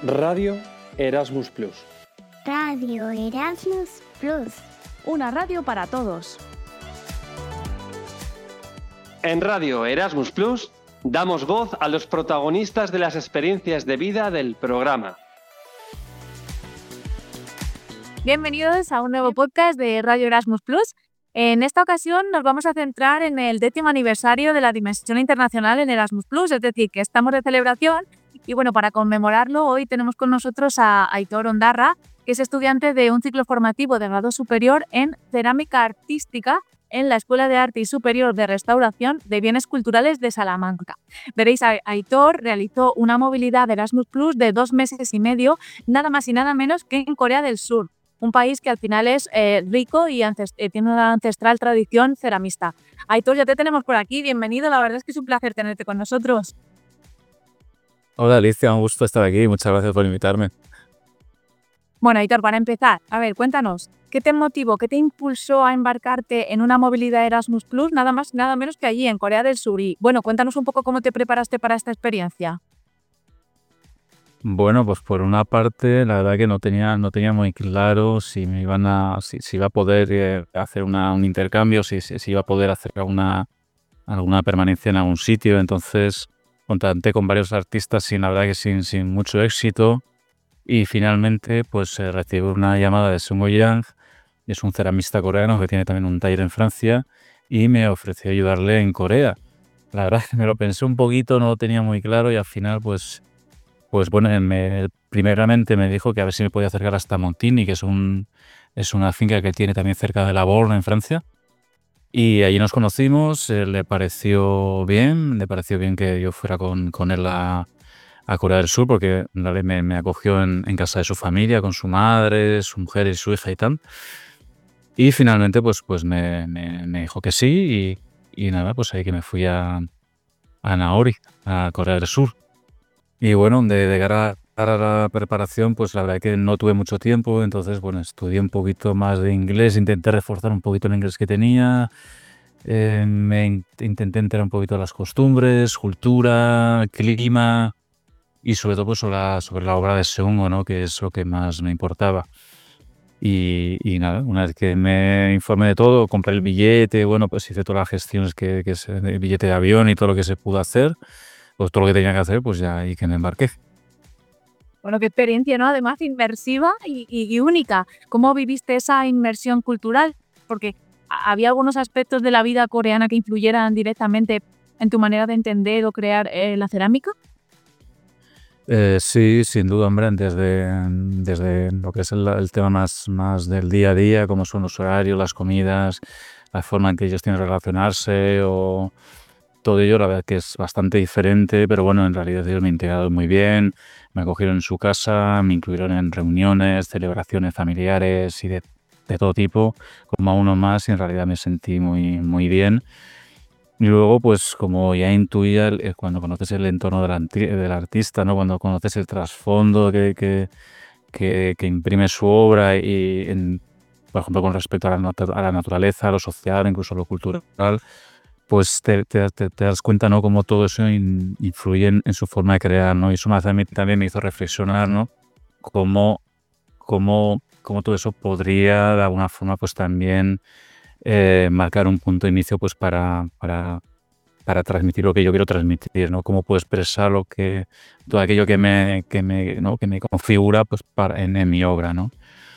Radio Erasmus Plus. Radio Erasmus Plus. Una radio para todos. En Radio Erasmus Plus damos voz a los protagonistas de las experiencias de vida del programa. Bienvenidos a un nuevo podcast de Radio Erasmus Plus. En esta ocasión nos vamos a centrar en el 10º aniversario de la Dimensión Internacional en Erasmus Plus, es decir, que estamos de celebración. Y bueno, para conmemorarlo, hoy tenemos con nosotros a Aitor Ondarra, que es estudiante de un ciclo formativo de grado superior en Cerámica Artística en la Escuela de Arte y Superior de Restauración de Bienes Culturales de Salamanca. Veréis, Aitor realizó una movilidad de Erasmus Plus de 2 meses y medio, nada más y nada menos que en Corea del Sur, un país que al final es rico y tiene una ancestral tradición ceramista. Aitor, ya te tenemos por aquí, bienvenido, la verdad es que es un placer tenerte con nosotros. Hola Alicia, un gusto estar aquí, muchas gracias por invitarme. Bueno, Aitor, para empezar, a ver, cuéntanos, ¿qué te motivó, qué te impulsó a embarcarte en una movilidad Erasmus Plus, nada más, nada menos que allí, en Corea del Sur? Y bueno, cuéntanos un poco cómo te preparaste para esta experiencia. Bueno, pues por una parte, la verdad que no tenía muy claro si me si iba a poder hacer un intercambio, si iba a poder hacer alguna permanencia en algún sitio. Entonces contacté con varios artistas la verdad que sin mucho éxito. Y finalmente pues recibí una llamada de Sung Yang, que es un ceramista coreano que tiene también un taller en Francia, y me ofreció ayudarle en Corea. La verdad es que me lo pensé un poquito, no lo tenía muy claro, y al final pues bueno, primeramente me dijo que a ver si me podía acercar hasta Montigny, que es una finca que tiene también cerca de La Borne, en Francia. Y allí nos conocimos, le pareció bien que yo fuera con él a Corea del Sur, porque me acogió en casa de su familia, con su madre, su mujer y su hija y tal. Y finalmente pues me dijo que sí, y nada, pues ahí que me fui a Naori, a Corea del Sur. Y bueno, de cara a la preparación, pues la verdad que no tuve mucho tiempo, entonces bueno, estudié un poquito más de inglés, intenté reforzar un poquito el inglés que tenía, intenté enterar un poquito de las costumbres, cultura, clima y sobre todo pues sobre la obra de Seung-ho, ¿no? Que es lo que más me importaba. Y nada, una vez que me informé de todo, compré el billete, bueno, pues hice todas las gestiones que es el billete de avión y todo lo que se pudo hacer, pues todo lo que tenía que hacer, pues ya ahí que me embarqué. Bueno, qué experiencia, ¿no? Además, inmersiva y única. ¿Cómo viviste esa inmersión cultural? Porque había algunos aspectos de la vida coreana que influyeran directamente en tu manera de entender o crear la cerámica. Sí, sin duda, hombre, desde lo que es el tema más del día a día, como son los horarios, las comidas, la forma en que ellos tienen que relacionarse, o todo ello, la verdad que es bastante diferente, pero bueno, en realidad ellos me integraron muy bien, me acogieron en su casa, me incluyeron en reuniones, celebraciones familiares y de todo tipo, como a uno más, y en realidad me sentí muy, muy bien. Y luego, pues como ya intuía, cuando conoces el entorno del artista, ¿no? Cuando conoces el trasfondo que imprime su obra, por ejemplo, con respecto a la naturaleza, a lo social, incluso a lo cultural, pues te das cuenta, ¿no? Cómo todo eso influye en su forma de crear, ¿no? Y eso también me hizo reflexionar, ¿no? Cómo todo eso podría, de alguna forma, pues también marcar un punto de inicio pues para transmitir lo que yo quiero transmitir, ¿no? Cómo puedo expresar todo aquello que me configura pues en mi obra, ¿no?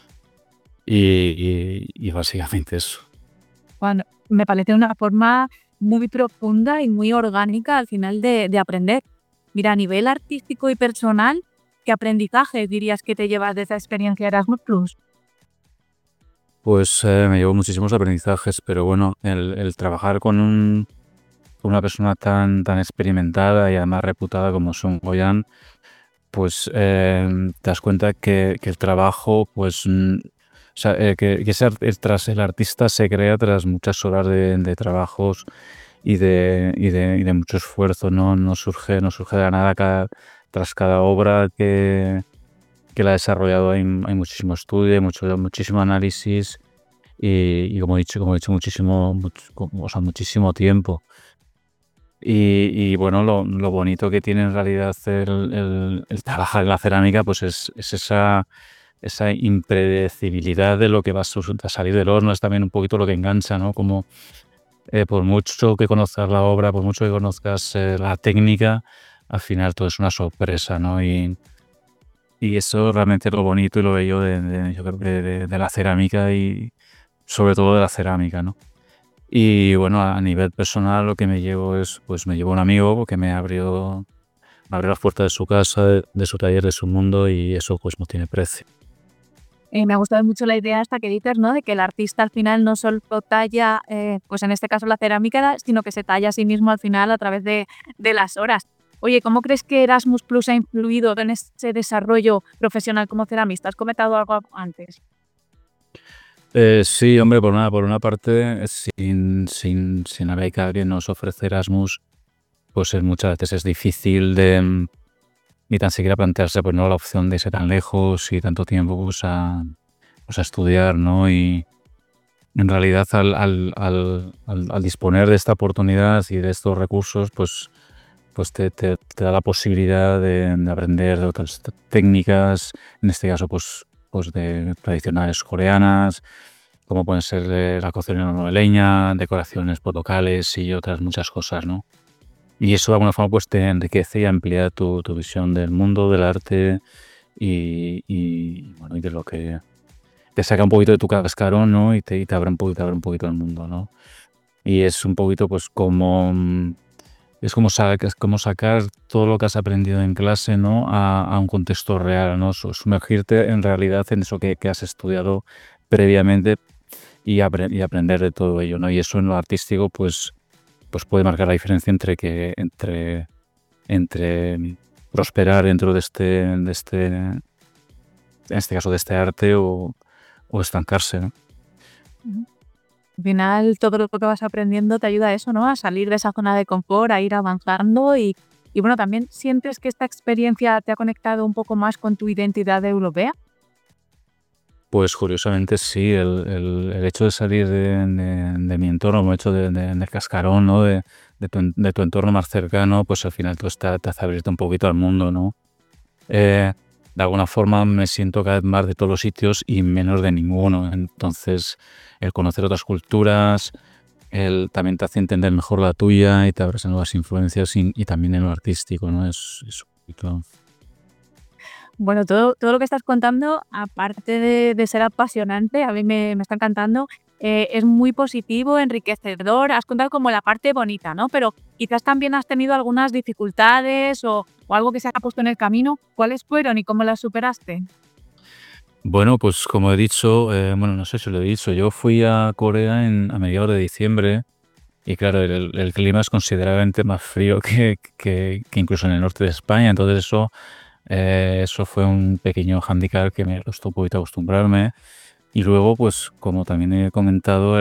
Y básicamente eso. Bueno, me parece una forma muy profunda y muy orgánica al final de aprender. Mira, a nivel artístico y personal, ¿qué aprendizaje dirías que te llevas de esa experiencia Erasmus Plus? Pues me llevo muchísimos aprendizajes, pero bueno, el trabajar con una persona tan experimentada y además reputada como Sung Yang, pues te das cuenta que el trabajo, pues o sea, tras el artista se crea tras muchas horas de trabajos y de mucho esfuerzo, no surge de la nada. Tras cada obra que la ha desarrollado hay muchísimo estudio, muchísimo análisis y como he dicho muchísimo tiempo. Y bueno, lo bonito que tiene en realidad el trabajar en la cerámica, pues es esa impredecibilidad de lo que va a salir del horno. Es también un poquito lo que engancha, ¿no? Como por mucho que conozcas la obra, por mucho que conozcas la técnica, al final todo es una sorpresa, ¿no? Y eso realmente es lo bonito y lo bello yo creo que de la cerámica y sobre todo de la cerámica, ¿no? Y bueno, a nivel personal lo que me llevo es, pues me llevo un amigo que me abrió las puertas de su casa, de su taller, de su mundo, y eso pues no tiene precio. Me ha gustado mucho la idea esta que dices, ¿no? De que el artista al final no solo talla, pues en este caso la cerámica, sino que se talla a sí mismo al final a través de las horas. Oye, ¿cómo crees que Erasmus Plus ha influido en ese desarrollo profesional como ceramista? ¿Has comentado algo antes? Sí, hombre, por una parte, sin la beca que nos ofrece Erasmus, pues muchas veces es difícil ni tan siquiera plantearse pues, ¿no? la opción de irse tan lejos y tanto tiempo pues, a estudiar, ¿no? Y en realidad al disponer de esta oportunidad y de estos recursos, pues te da la posibilidad de aprender de otras técnicas, en este caso pues de tradicionales coreanas, como pueden ser la cocina de leña, decoraciones locales y otras muchas cosas, ¿no? Y eso de alguna forma pues te enriquece y amplía tu visión del mundo, del arte bueno, y de lo que te saca un poquito de tu cascarón, ¿no? Y te abre un poquito el mundo, ¿no? Y es un poquito pues es como sacar todo lo que has aprendido en clase, ¿no? A un contexto real, ¿no? Sumergirte en realidad en eso que has estudiado previamente y aprender de todo ello, ¿no? Y eso en lo artístico pues puede marcar la diferencia entre prosperar dentro de en este caso de este arte o estancarse, ¿no? Al final, todo lo que vas aprendiendo te ayuda a eso, ¿no? A salir de esa zona de confort, a ir avanzando y bueno, también sientes que esta experiencia te ha conectado un poco más con tu identidad europea. Pues curiosamente sí, el hecho de salir de mi entorno, el hecho del cascarón, ¿no? de tu entorno más cercano, pues al final te hace abrirte un poquito al mundo, ¿no? De alguna forma me siento cada vez más de todos los sitios y menos de ninguno. Entonces, el conocer otras culturas, también te hace entender mejor la tuya y te abres a nuevas influencias y también en lo artístico, ¿no? Es un poquito... Bueno, todo lo que estás contando, aparte de ser apasionante, a mí me está encantando, es muy positivo, enriquecedor. Has contado como la parte bonita, ¿no? Pero quizás también has tenido algunas dificultades o algo que se ha puesto en el camino. ¿Cuáles fueron y cómo las superaste? Bueno, pues como he dicho, bueno, no sé si lo he dicho, yo fui a Corea a mediados de diciembre y claro, el clima es considerablemente más frío que incluso en el norte de España, entonces eso fue un pequeño hándicap que me costó un poquito acostumbrarme. Y luego, pues como también he comentado,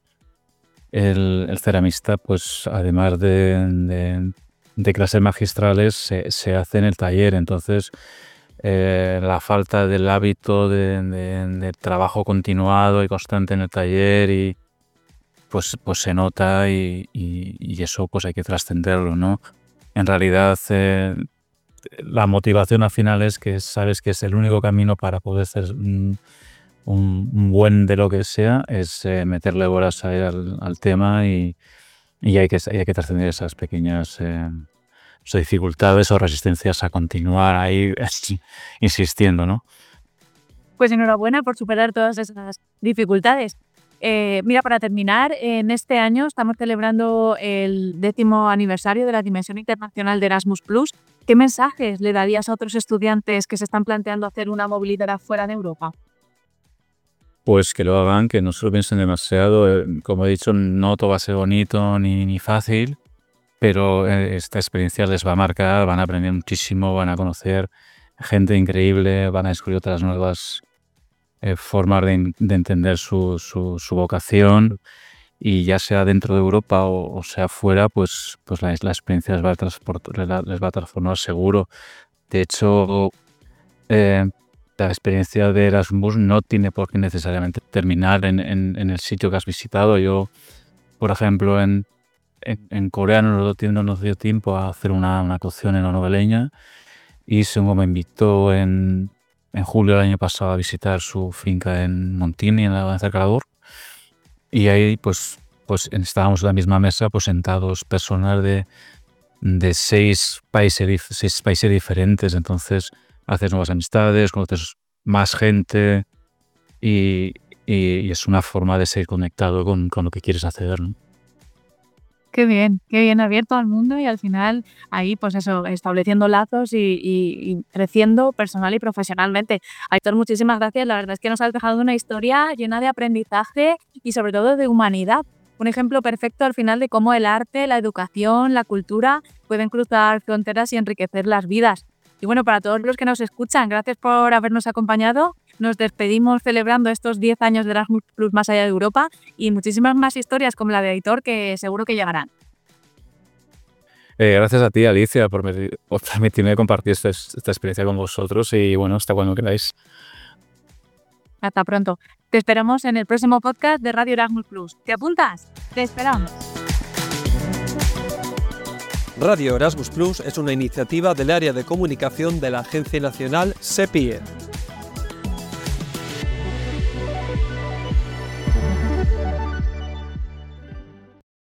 el ceramista, pues además de clases magistrales, se hace en el taller. Entonces, la falta del hábito de trabajo continuado y constante en el taller pues se nota y eso pues hay que trascenderlo, ¿no? En realidad, la motivación al final es que sabes que es el único camino para poder ser un buen de lo que sea, es meterle horas ahí al tema y hay que trascender esas pequeñas esas dificultades o resistencias a continuar ahí insistiendo, ¿no? Pues enhorabuena por superar todas esas dificultades. Mira, para terminar, en este año estamos celebrando el 10º aniversario de la Dimensión Internacional de Erasmus Plus. ¿Qué mensajes le darías a otros estudiantes que se están planteando hacer una movilidad fuera de Europa? Pues que lo hagan, que no se lo piensen demasiado. Como he dicho, no todo va a ser bonito ni fácil, pero esta experiencia les va a marcar, van a aprender muchísimo, van a conocer gente increíble, van a descubrir otras nuevas formas de entender su vocación, y ya sea dentro de Europa o sea fuera, pues la experiencia les va a transformar seguro. De hecho, la experiencia de Erasmus no tiene por qué necesariamente terminar en el sitio que has visitado. Yo, por ejemplo, en en Corea no nos dio tiempo a hacer una cocción en la noveleña, y Seung-ho me invitó en julio del año pasado a visitar su finca en Montini, en cerca de Lador, y ahí pues estábamos en la misma mesa, pues sentados personas de 6 países diferentes. Entonces haces nuevas amistades, conoces más gente y es una forma de ser conectado con lo que quieres hacer, ¿no? Qué bien abierto al mundo y al final ahí pues eso, estableciendo lazos y creciendo personal y profesionalmente. Aitor, muchísimas gracias. La verdad es que nos has dejado una historia llena de aprendizaje y sobre todo de humanidad. Un ejemplo perfecto al final de cómo el arte, la educación, la cultura pueden cruzar fronteras y enriquecer las vidas. Y bueno, para todos los que nos escuchan, gracias por habernos acompañado. Nos despedimos celebrando estos 10 años de Erasmus Plus más allá de Europa y muchísimas más historias como la de Aitor que seguro que llegarán. Gracias a ti, Alicia, por permitirme compartir esta experiencia con vosotros, y bueno, hasta cuando queráis. Hasta pronto. Te esperamos en el próximo podcast de Radio Erasmus Plus. ¿Te apuntas? Te esperamos. Radio Erasmus Plus es una iniciativa del área de comunicación de la Agencia Nacional SEPIE.